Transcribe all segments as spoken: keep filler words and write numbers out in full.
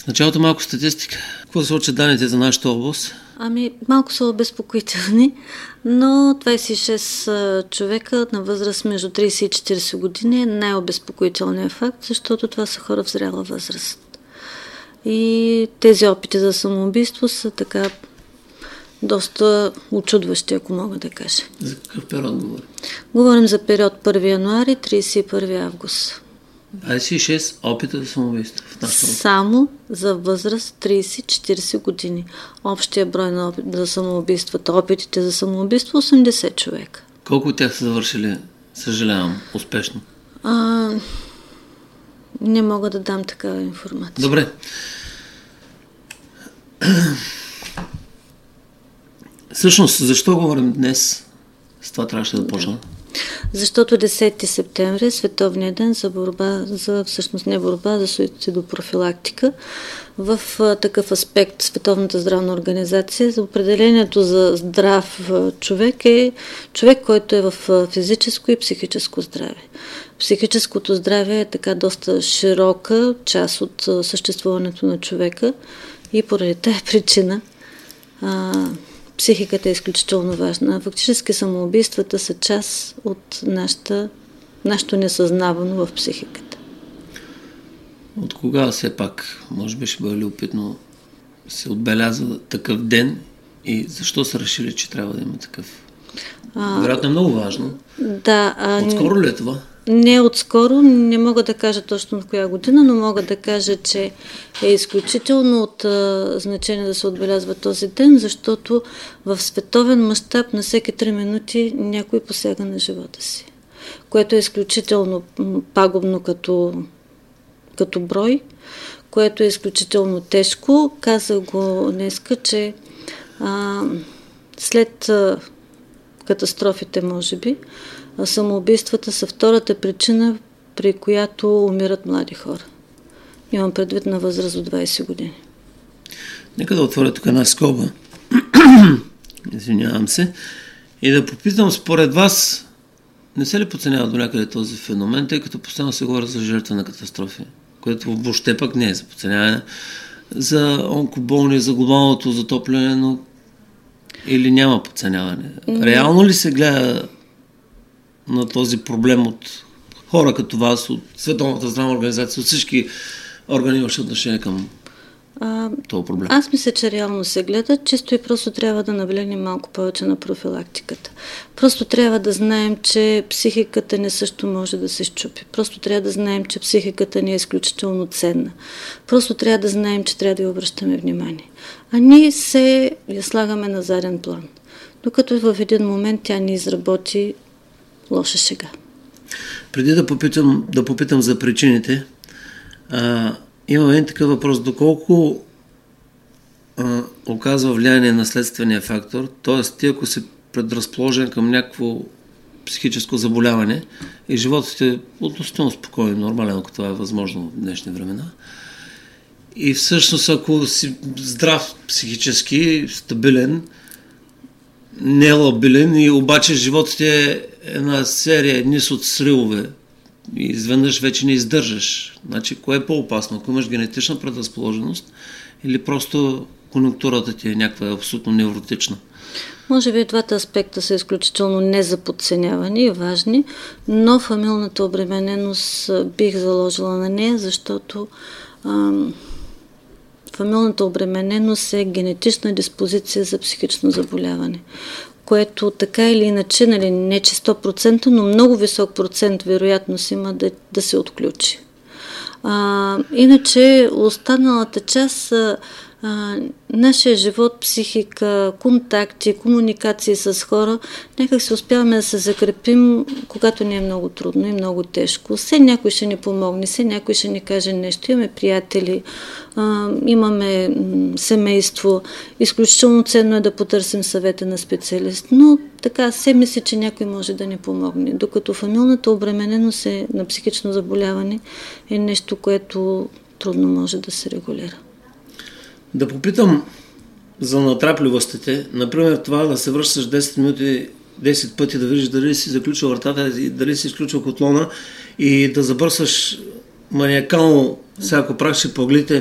В началото малко статистика. Какво се случи данните за нашата област? Ами, малко са обезпокоителни, но двайсет и шест човека на възраст между трийсет и четирийсет години е най-обезпокоителният факт, защото това са хора в зряла възраст. И тези опити за самоубийство са така доста учудващи, ако мога да кажа. За какъв период говорим? Говорим за период първи януари – трийсет и първи август. двайсет и шест опита за самоубийство в нашата област. Само за възраст трийсет и четирийсет години. Общия брой на опит за самоубийствата, опитите за самоубийство осемдесет човека. Колко от тях са завършили, съжалявам, успешно? А, не мога да дам такава информация. Добре. Всъщност, защо говорим днес? С това трябваше да почна. Защото десети септември е Световният ден за борба, за всъщност не борба, за суицидопрофилактика. В а, такъв аспект Световната здравна организация за определението за здрав а, човек е човек, който е в а, физическо и психическо здраве. Психическото здраве е така доста широка част от а, съществуването на човека и поради тая причина а, психиката е изключително важна. Фактически самоубийствата са част от нашата, нашето несъзнавано в психиката. От кога все пак, може би ще бъде любопитно, се отбелязва такъв ден и защо са решили, че трябва да има такъв? А, Вероятно е много важно. Да. А, Отскоро ли е това? Не отскоро, не мога да кажа точно в коя година, но мога да кажа, че е изключително от а, значение да се отбелязва този ден, защото в световен мащаб на всеки три минути някой посяга на живота си, което е изключително пагубно като, като брой, което е изключително тежко. Казах го днеска, че а, след а, катастрофите, може би, самоубийствата са втората причина, при която умират млади хора. Имам предвид на възраст от двайсет години. Нека да отворя тук една скоба. Извинявам се. И да попитам, според вас, не се ли подценява до някъде този феномен, тъй като постоянно се говори за жертва на катастрофи, което въобще пък не е за подценяване, за онкоболни, за глобалното затопляне, но или няма подценяване? Реално ли се гледа на този проблем от хора като вас, от Световната здравна организация, от всички органи имащи отношение към а, този проблем? Аз мисля, че реално се гледа, чисто и просто трябва да наблегнем малко повече на профилактиката. Просто трябва да знаем, че психиката ни също може да се счупи. Просто трябва да знаем, че психиката ни е изключително ценна. Просто трябва да знаем, че трябва да й обръщаме внимание. А ние се я слагаме на заден план. Докато в един момент тя ни изработи лоша шега. Преди да попитам, да попитам за причините, а, имам един такъв въпрос. Доколко а, оказва влияние на следствения фактор, т.е. ти ако си предразположен към някакво психическо заболяване и животът ти е относително спокоен, нормален, ако това е възможно в днешни времена, и всъщност ако си здрав психически, стабилен, нелабилен и обаче животът ти е една серия низ от сривове и изведнъж вече не издържаш. Значи, кое е по-опасно? Ако имаш генетична предразположеност или просто конюнктурата ти е някаква абсолютно невротична? Може би двата аспекта са изключително незаподценявани и важни, но фамилната обремененост бих заложила на нея, защото ам, фамилната обремененост е генетична диспозиция за психично заболяване, което така или иначе, нали, не че сто процента, но много висок процент вероятност има да, да се отключи. А, иначе останалата част а, а, нашия живот, психика, контакти, комуникации с хора, някак се успяваме да се закрепим, когато ни е много трудно и много тежко. Все някой ще ни помогне, все някой ще ни каже нещо. Имаме приятели, а, имаме м, семейство. Изключително ценно е да потърсим съвета на специалист, но така се мисли, че някой може да ни помогне. Докато фамилната обремененост е на психично заболяване е нещо, което трудно може да се регулира. Да попитам за натрапливостите. Например, това да се връщаш десет минути, десет пъти, да видиш дали си заключил вратата, дали си изключил котлона и да забърсваш маниакално всяко прах, ще погледите.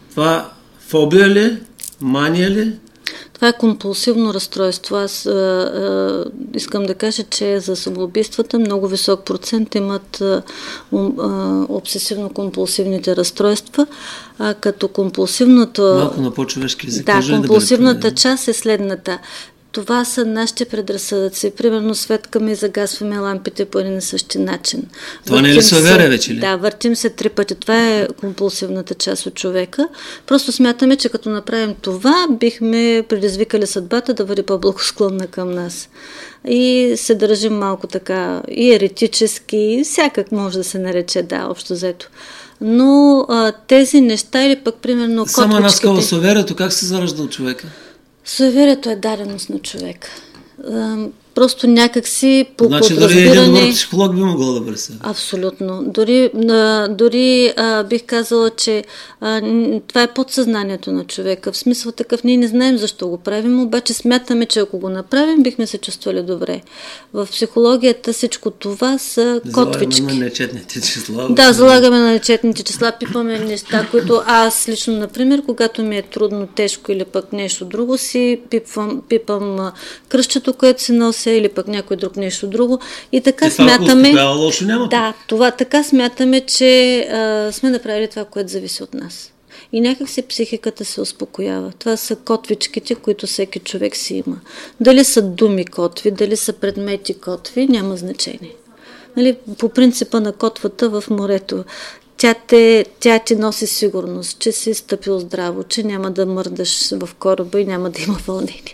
Това фобия ли? Мания ли? Това е компулсивно разстройство. Аз а, а, искам да кажа, че за самоубийствата много висок процент имат а, а, обсесивно-компулсивните разстройства, а като компулсивното... Малко на по-човешки език. Да, компулсивната да част е следната. Това са нашите предразсъдъци. Примерно светкаме и загасваме лампите по един и същи начин. Това не е ли суеверие вече ли? Да, въртим се три пъти. Това е компулсивната част от човека. Просто смятаме, че като направим това, бихме предизвикали съдбата да бъде по-благосклонна към нас. И се държим малко така и еретически, и всякак може да се нарече, да, общо взето. Но а, тези неща или пък примерно котвичките... Само една скала суеверието, как се заражда от човека? Суеверието е даденост на човека. Просто някакси по значи подразбиране... Значи дори един добър психолог би могъл да бъде. Абсолютно. Дори, а, дори а, бих казала, че а, това е подсъзнанието на човека. В смисъл такъв, ние не знаем защо го правим, обаче смятаме, че ако го направим, бихме се чувствали добре. В психологията всичко това са котвички. Залагаме на нечетните числа. Да, залагаме на нечетните числа, пипаме неща, които аз лично, например, когато ми е трудно, тежко или пък нещо друго, си пипвам, пипам кръстчето, което се нося, или пък някой друг нещо друго. И така и смятаме... Това лошо няма. Да, това, така смятаме, че а, сме направили това, което зависи от нас. И някак си психиката се успокоява. Това са котвичките, които всеки човек си има. Дали са думи котви, дали са предмети котви, няма значение. Нали, по принципа на котвата в морето. Тя, те, тя ти носи сигурност, че си стъпил здраво, че няма да мърдаш в кораба и няма да има вълнение.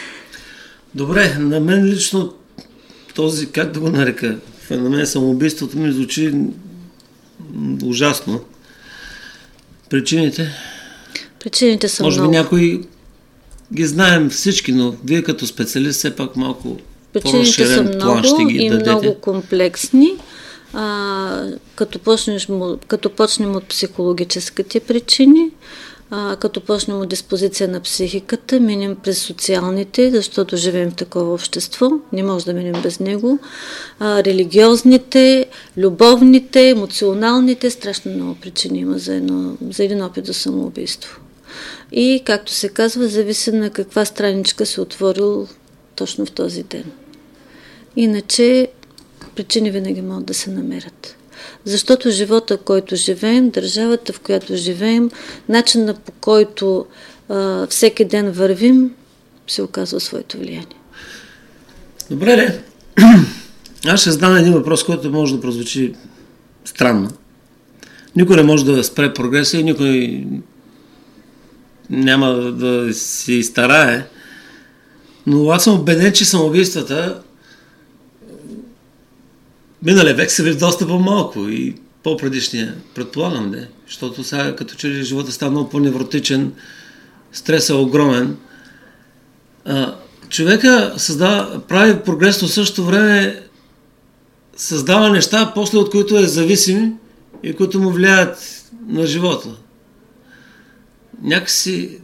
Добре, на мен лично този, как да го нарека, феномен самоубийството ми звучи ужасно. Причините? Причините са Може много. би някои ги знаем всички, но вие като специалист все пак малко Причините са много план ще ги и дадете. много комплексни. А, като, почнеш, като почнем от психологическите причини, а, като почнем от диспозиция на психиката, минем през социалните, защото живеем в такова общество, не може да минем без него, а, религиозните, любовните, емоционалните, страшно много причини има за, едно, за един опит за самоубийство. И, както се казва, зависи на каква страничка се отворил точно в този ден. Иначе причини винаги могат да се намерят. Защото живота, който живеем, държавата, в която живеем, начинът, по който а, всеки ден вървим, се оказва своето влияние. Добре, ли? Аз ще задам един въпрос, който може да прозвучи странно. Никой не може да спре прогреса и никой няма да си старае. Но аз съм убеден, че самоубийствата миналия век са били доста по-малко и по-предишния, предполагам, не. Защото сега като че ли живота става много по-невротичен, стресът е огромен. А, човека създава, прави прогрес, но в същото време създава неща, после от които е зависим и които му влияят на живота. Някакси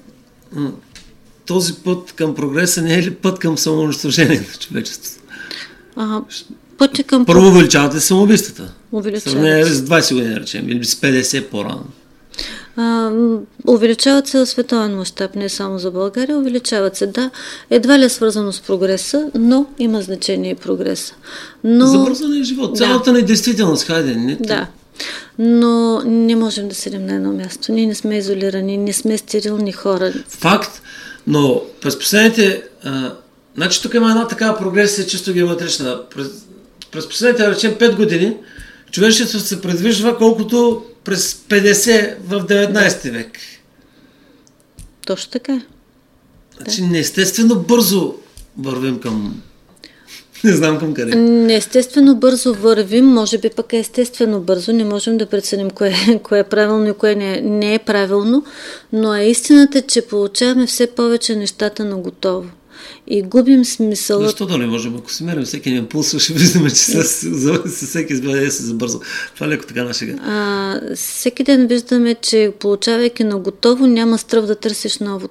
този път към прогреса не е ли път към самоунищожение на човечеството? А, пътя към... Първо увеличавате самоубийствата. Увеличават. Сравнение с двайсет години, да речем, или с петдесет по-рано. А, увеличават се в световен мащаб, не само за България, увеличават се, да. Едва ли е свързано с прогреса, но има значение и прогреса. Но... Забързане е живот. Цялата да. недействителност, хайде. Не... Да. Но не можем да седим на едно място. Ние не сме изолирани, не сме стерилни хора. Факт, но през последните... А, значи тук има една такава прогресия, чисто геометрична. През, през последните, да речем, пет години човечеството се предвижва колкото през петдесет в деветнайсети век. Точно така. Значи да. Неестествено бързо вървим към... Не знам към къде. Неестествено бързо вървим, може би пък е естествено бързо, не можем да преценим кое, кое е правилно и кое не, не е правилно, но е истината, че получаваме все повече нещата на готово. И губим смисъла. Защо да не можем? Ако си мерим всеки един пулс, ще виждаме, че със всеки избавя се забързо. Това е леко така на шега. А, всеки ден виждаме, че получавайки на готово, няма стръв да търсиш новото.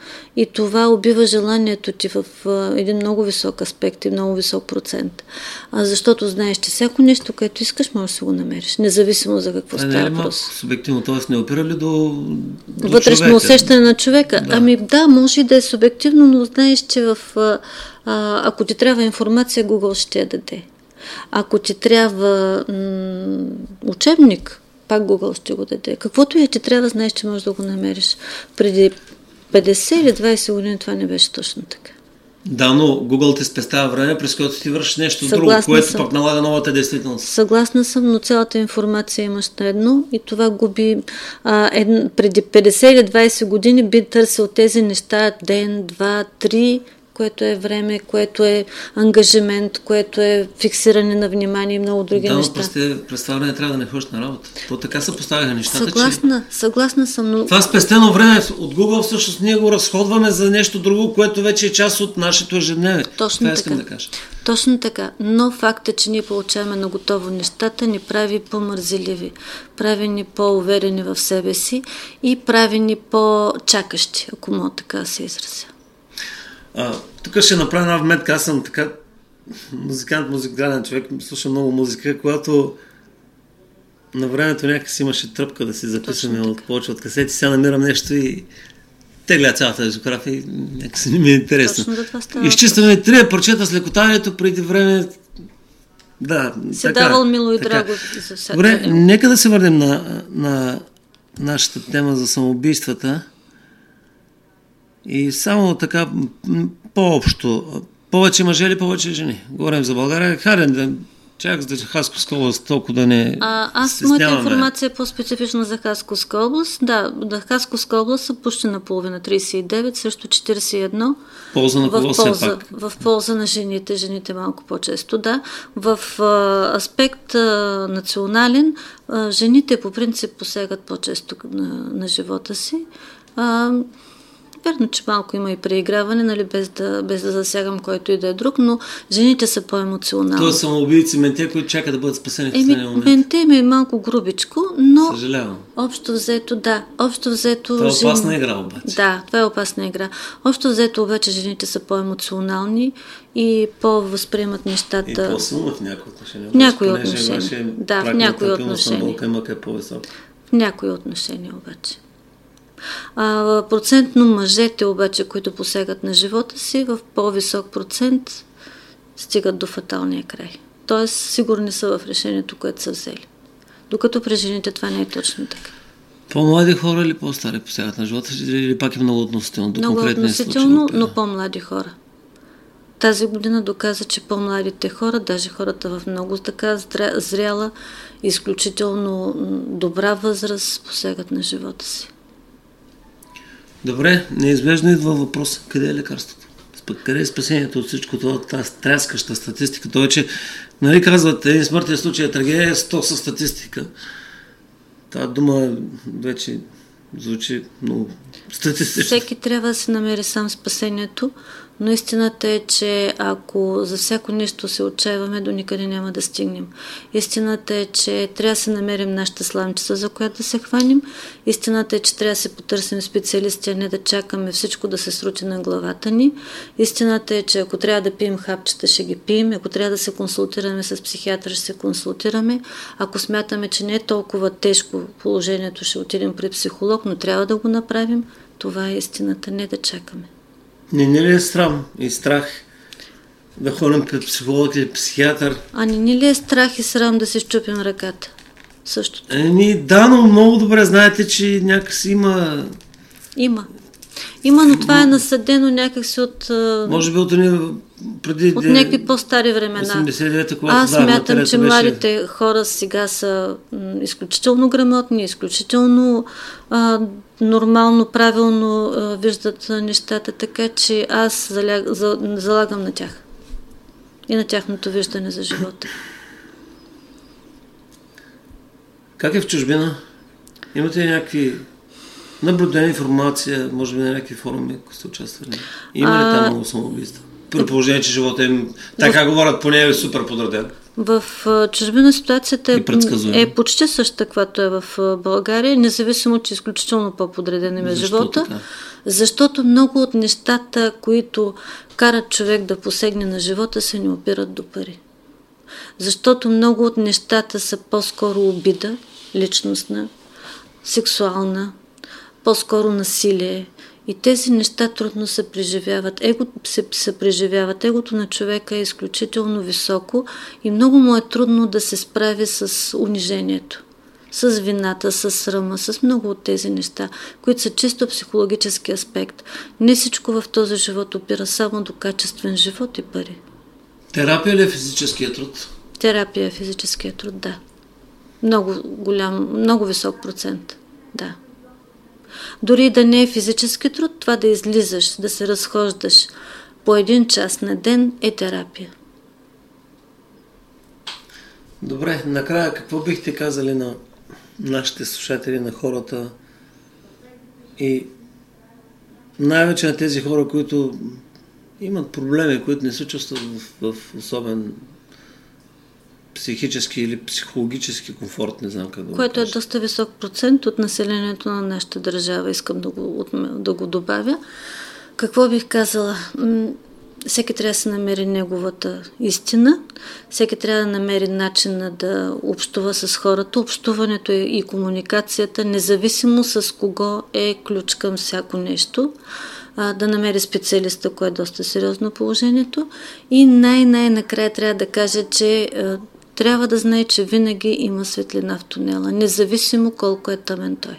И това убива желанието ти в а, един много висок аспект и много висок процент. А защото знаеш, че всяко нещо, което искаш, можеш да си го намериш, независимо за какво става въпрос. Това не е субективно, т.е. не опира ли до, до вътрешно човека? Усещане на човека. Да. Ами да, може и да е субективно, но знаеш, че в, а, ако ти трябва информация, Google ще я даде. Ако ти трябва м- учебник, пак Google ще го даде. Каквото и ти трябва, знаеш, че можеш да го намериш. Преди петдесет или двадесет години това не беше точно така. Да, но Google те спестява време, през което ти вършиш нещо Съгласна друго, което съм. пък налага новата действителност. Съгласна съм, но цялата информация имаш на едно и това губи. А, ед, преди петдесет или двадесет години би търсил тези неща ден, два, три, което е време, което е ангажимент, което е фиксиране на внимание и много други да, неща. Да, но през това време трябва да не ходиш на работа. То така се поставяха нещата, Съгласна, че... съгласна съм, но... Това спестено време от Google всъщност ние го разходваме за нещо друго, което вече е част от нашето ежедневие. Точно това така. искам да кажа. Точно така. Но факт е, че ние получаваме на готово нещата, ни прави по-мързеливи, прави ни по-уверени в себе си и прави ни по-чакащи, ако мога така да се изразя. А, тук ще направя една вметка. Аз съм така музикант, музикален човек, слушам много музика, когато на времето някакси имаше тръпка да си записваме от повече от касети. Сега намирам нещо и тегля цялата дискография и някакси не ми е интересно. Точно да това става. Изчистваме три парчета с лекотанието преди време. Да, си така, давал мило и така. драго за всяка. Добре, нека да се върнем на, на нашата тема за самоубийствата. И само така по-общо. Повече мъже или повече жени? Говорим за България. Харен да чак за Хасковска област толкова да не а, Аз стесняваме. моята информация е по-специфична за Хасковска област. Да, да Хасковска област са почти наполовина тридесет и девет срещу четиридесет и едно. Полза на кого все пак? В полза на жените. Жените малко по-често, да. В а, аспект а, национален, а, жените по принцип посягат по-често на, на живота си. А, Верно, че малко има и преиграване, нали, без да, без да засягам който и да е друг, но жените са по-емоционални. Това са самоубийци, менте, които чакат да бъдат спасени в последния момент. Менте ми е малко грубичко, но съжалявам. Общо взето, да. Общо взето... Това е опасна жени... игра обаче. Да, това е опасна игра. Общо взето обаче жените са по-емоционални и по-възприемат нещата. И по-силно в някои отношения. В някои отношения. Да, в някои отношения. Е по-висок. В някои отношения обаче. А, процентно мъжете обаче, които посягат на живота си, в по-висок процент стигат до фаталния край. Тоест, сигурни са в решението, което са взели. Докато при жените това не е точно така. По-млади хора или по-стари посягат на живота или пак е много относително? До много относително, случай, но по-млади хора. Тази година доказа, че по-младите хора, даже хората в много така зряла, изключително добра възраст, посягат на живота си. Добре, неизбежно идва въпрос. Къде е лекарството? Къде е спасението от всичко това, тази тряскаща статистика? Това, че, нали казват, един смъртен случай е трагедия, сто са статистика. Тази дума вече звучи много статистично. Всеки трябва да се намери сам спасението, но истината е, че ако за всяко нещо се отчаиваме, до никъде няма да стигнем. Истината е, че трябва да се намерим нашата сламчица, за която да се хванем. Истината е, че трябва да се потърсим специалисти, а не да чакаме всичко да се срути на главата ни. Истината е, че ако трябва да пием хапчета, ще ги пием. Ако трябва да се консултираме с психиатър, ще се консултираме. Ако смятаме, че не е толкова тежко положението, ще отидем при психолог, но трябва да го направим. Това е истината, не да чакаме. Не, не ли е срам и страх да ходим пред психолог или психиатър? А не, не ли е страх и срам да се щупим ръката? Същото. Еми, да, но много добре знаете, че някакси има... Има. Има, но това е насъдено някакси от... Може би от, преди... от някакви по-стари времена. осемдесет и девета, когато... Аз да, смятам, че беше... младите хора сега са м, изключително грамотни, изключително а, нормално, правилно а, виждат нещата, така че аз заляг, за, залагам на тях и на тяхното виждане за живота. Как е в чужбина? Имате ли някакви наблюдена информация, може би на някакви форуми, ако сте участвали? Има ли там много самоубийства? При положение, че живота им, така в... говорят, поне е супер подреден. В чужбина ситуацията е, е почти същата, каквато е в България, независимо, че е изключително по-подреден им е живота. Така? Защото много от нещата, които карат човек да посегне на живота, се не опират до пари. Защото много от нещата са по-скоро обида, личностна, сексуална, по-скоро насилие. И тези неща трудно се преживяват. Его се, се преживяват. Егото на човека е изключително високо и много му е трудно да се справи с унижението, с вината, с срама, с много от тези неща, които са чисто психологически аспект. Не всичко в този живот опира само до качествен живот и пари. Терапия ли е физическия труд? Терапия е физическия труд, да. Много голям, много висок процент, да. Дори да не е физически труд, това да излизаш, да се разхождаш по един час на ден е терапия. Добре, накрая какво бихте казали на нашите слушатели, на хората и най-вече на тези хора, които имат проблеми, които не се чувстват в, в особен психически или психологически комфорт, не знам как да го Което кажа. е доста висок процент от населението на нашата държава, искам да го, да го добавя. Какво бих казала? Всеки трябва да се намери неговата истина, всеки трябва да намери начина да общува с хората. Общуването и комуникацията, независимо с кого, е ключ към всяко нещо. Да намери специалиста, кое е доста сериозно положението. И най-най-накрая трябва да кажа, че трябва да знае, че винаги има светлина в тунела, независимо колко е тъмен той.